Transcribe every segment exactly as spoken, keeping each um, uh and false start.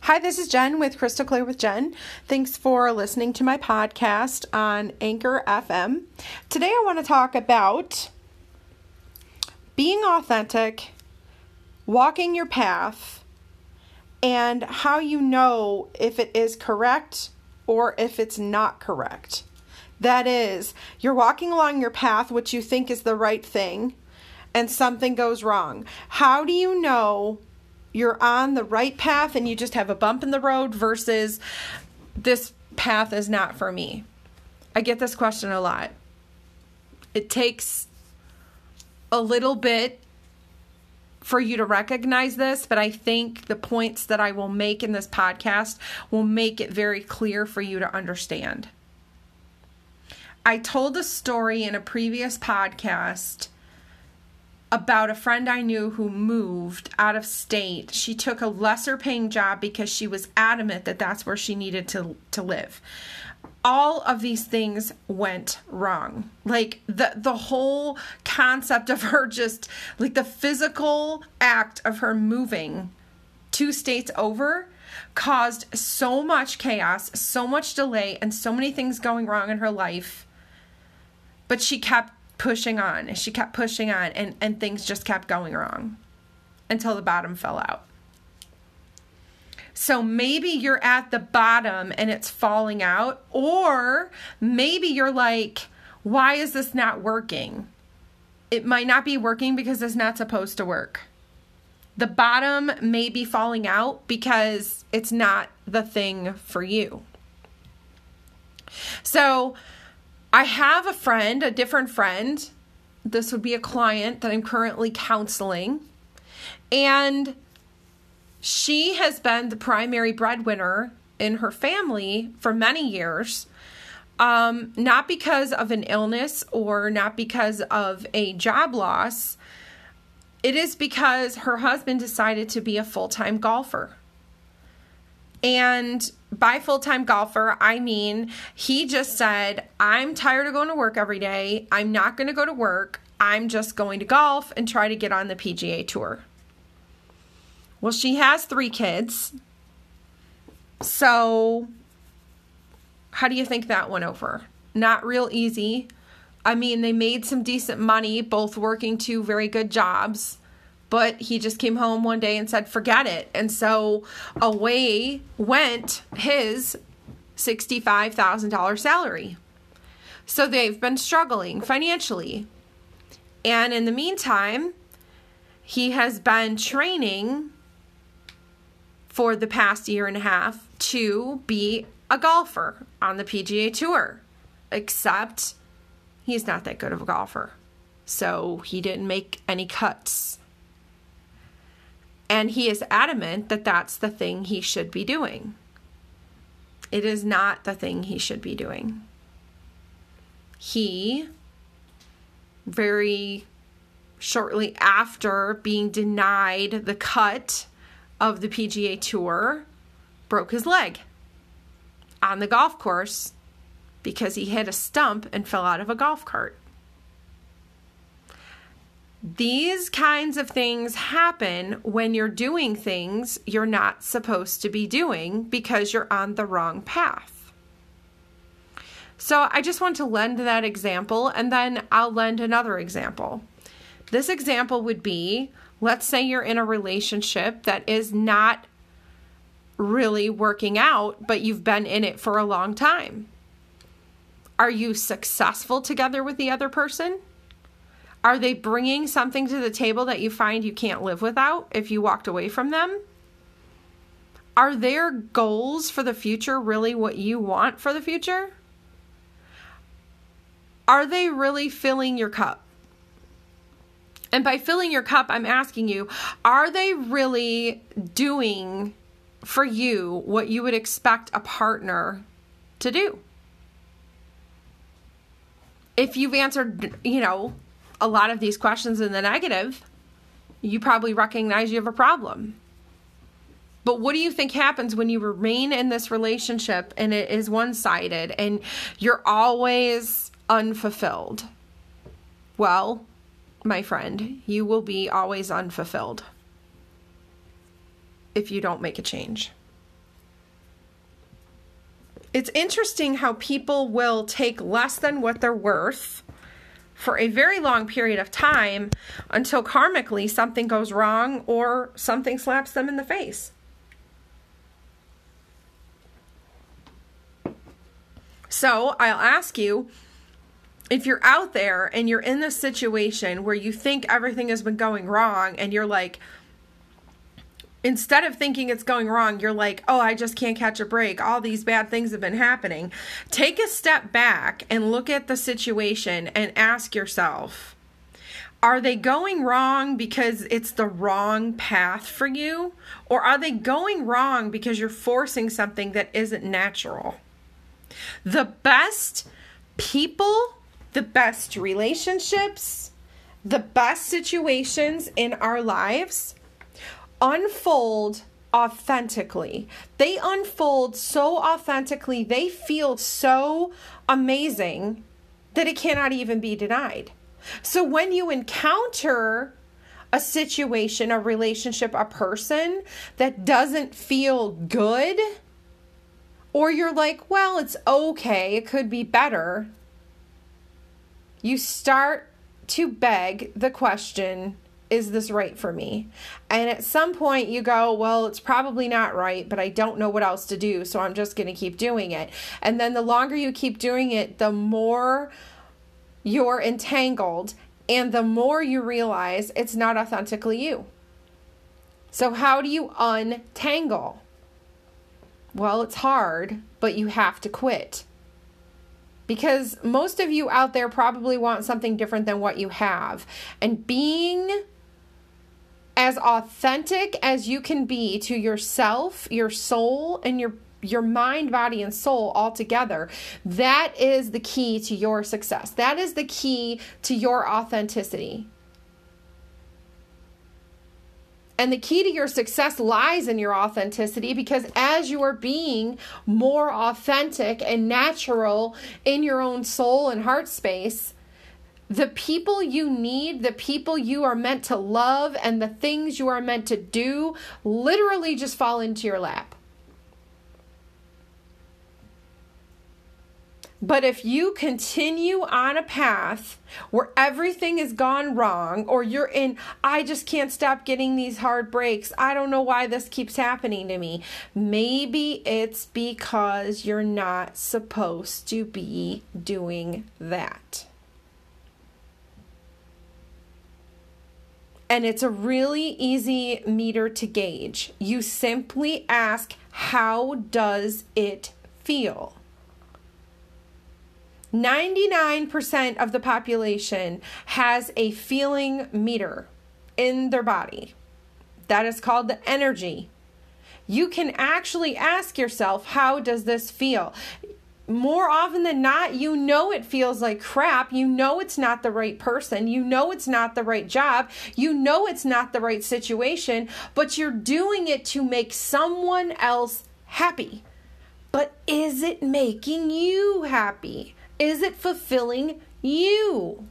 Hi, this is Jen with Crystal Clear with Jen. Thanks for listening to my podcast on Anchor F M. Today I want to talk about being authentic, walking your path, and how you know if it is correct or if it's not correct. That is, you're walking along your path, which you think is the right thing, and something goes wrong. How do you know you're on the right path and you just have a bump in the road versus this path is not for me? I get this question a lot. It takes a little bit for you to recognize this, but I think the points that I will make in this podcast will make it very clear for you to understand. I told a story in a previous podcast about a friend I knew who moved out of state. She took a lesser paying job because she was adamant that that's where she needed to, to live. All of these things went wrong. Like the, the whole concept of her just, like the physical act of her moving two states over caused so much chaos, so much delay, and so many things going wrong in her life. But she kept pushing on. She kept pushing on, and, and things just kept going wrong until the bottom fell out. So maybe you're at the bottom and it's falling out, or maybe you're like, why is this not working? It might not be working because it's not supposed to work. The bottom may be falling out because it's not the thing for you. So I have a friend, a different friend. This would be a client that I'm currently counseling. And she has been the primary breadwinner in her family for many years. Um, not because of an illness or not because of a job loss. It is because her husband decided to be a full-time golfer. And by full-time golfer, I mean, he just said, I'm tired of going to work every day. I'm not going to go to work. I'm just going to golf and try to get on the P G A Tour. Well, she has three kids. So how do you think that went over? Not real easy. I mean, they made some decent money, both working two very good jobs. But he just came home one day and said, forget it. And so away went his sixty-five thousand dollars salary. So they've been struggling financially. And in the meantime, he has been training for the past year and a half to be a golfer on the P G A Tour. Except he's not that good of a golfer. So he didn't make any cuts. And he is adamant that that's the thing he should be doing. It is not the thing he should be doing. He, very shortly after being denied the cut of the P G A Tour, broke his leg on the golf course because he hit a stump and fell out of a golf cart. These kinds of things happen when you're doing things you're not supposed to be doing because you're on the wrong path. So I just want to lend that example, and then I'll lend another example. This example would be, let's say you're in a relationship that is not really working out, but you've been in it for a long time. Are you successful together with the other person? Are they bringing something to the table that you find you can't live without if you walked away from them? Are their goals for the future really what you want for the future? Are they really filling your cup? And by filling your cup, I'm asking you, are they really doing for you what you would expect a partner to do? If you've answered, you know, a lot of these questions in the negative, you probably recognize you have a problem. But what do you think happens when you remain in this relationship and it is one-sided and you're always unfulfilled? Well, my friend, you will be always unfulfilled if you don't make a change. It's interesting how people will take less than what they're worth for a very long period of time until karmically something goes wrong or something slaps them in the face. So I'll ask you, if you're out there and you're in this situation where you think everything has been going wrong and you're like, instead of thinking it's going wrong, you're like, oh, I just can't catch a break. All these bad things have been happening. Take a step back and look at the situation and ask yourself, are they going wrong because it's the wrong path for you? Or are they going wrong because you're forcing something that isn't natural? The best people, the best relationships, the best situations in our lives unfold authentically. They unfold so authentically, they feel so amazing that it cannot even be denied. So when you encounter a situation, a relationship, a person that doesn't feel good, or you're like, well, it's okay, it could be better, you start to beg the question, is this right for me? And at some point you go, well, it's probably not right, but I don't know what else to do, so I'm just going to keep doing it. And then the longer you keep doing it, the more you're entangled and the more you realize it's not authentically you. So how do you untangle? Well, it's hard, but you have to quit. Because most of you out there probably want something different than what you have. And being as authentic as you can be to yourself, your soul, and your your mind, body, and soul all together, that is the key to your success. That is the key to your authenticity. And the key to your success lies in your authenticity, because as you are being more authentic and natural in your own soul and heart space, the people you need, the people you are meant to love, and the things you are meant to do literally just fall into your lap. But if you continue on a path where everything has gone wrong, or you're in, I just can't stop getting these hard breaks, I don't know why this keeps happening to me, maybe it's because you're not supposed to be doing that. And it's a really easy meter to gauge. You simply ask, how does it feel? ninety-nine percent of the population has a feeling meter in their body. That is called the energy. You can actually ask yourself, how does this feel? More often than not, you know it feels like crap. You know it's not the right person. You know it's not the right job. You know it's not the right situation, but you're doing it to make someone else happy. But is it making you happy? Is it fulfilling you?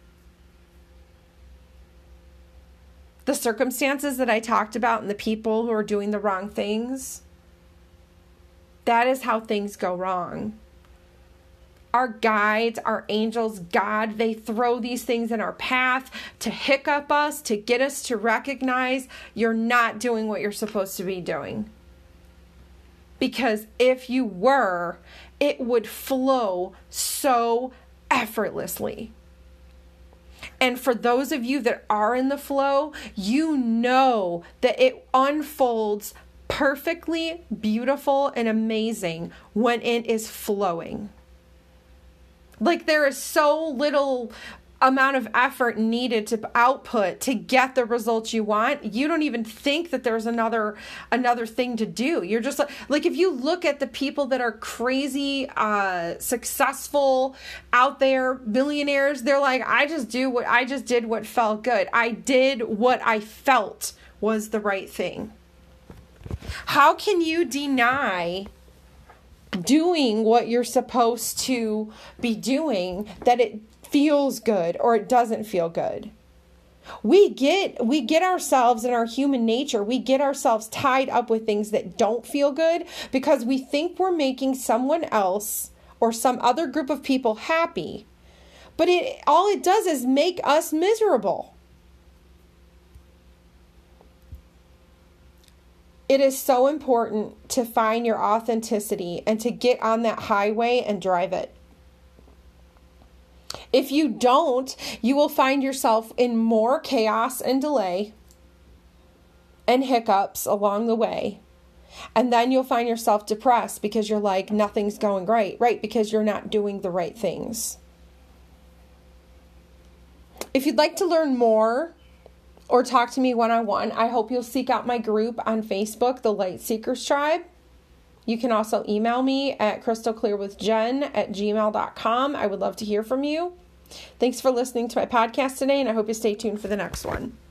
The circumstances that I talked about and the people who are doing the wrong things, that is how things go wrong. Our guides, our angels, God, they throw these things in our path to hiccup us, to get us to recognize you're not doing what you're supposed to be doing. Because if you were, it would flow so effortlessly. And for those of you that are in the flow, you know that it unfolds perfectly beautiful and amazing when it is flowing. Like there is so little amount of effort needed to output to get the results you want. You don't even think that there's another another thing to do. You're just like, like if you look at the people that are crazy, uh, successful out there, billionaires, they're like, I just do what I just did what felt good. I did what I felt was the right thing. How can you deny doing what you're supposed to be doing that it feels good or it doesn't feel good? We get we get ourselves in our human nature, we get ourselves tied up with things that don't feel good because we think we're making someone else or some other group of people happy. But it all it does is make us miserable. It is so important to find your authenticity and to get on that highway and drive it. If you don't, you will find yourself in more chaos and delay and hiccups along the way. And then you'll find yourself depressed because you're like, nothing's going right, right? Because you're not doing the right things. If you'd like to learn more or talk to me one-on-one, I hope you'll seek out my group on Facebook, the Light Seekers Tribe. You can also email me at crystalclearwithjen at gmail dot com. I would love to hear from you. Thanks for listening to my podcast today, and I hope you stay tuned for the next one.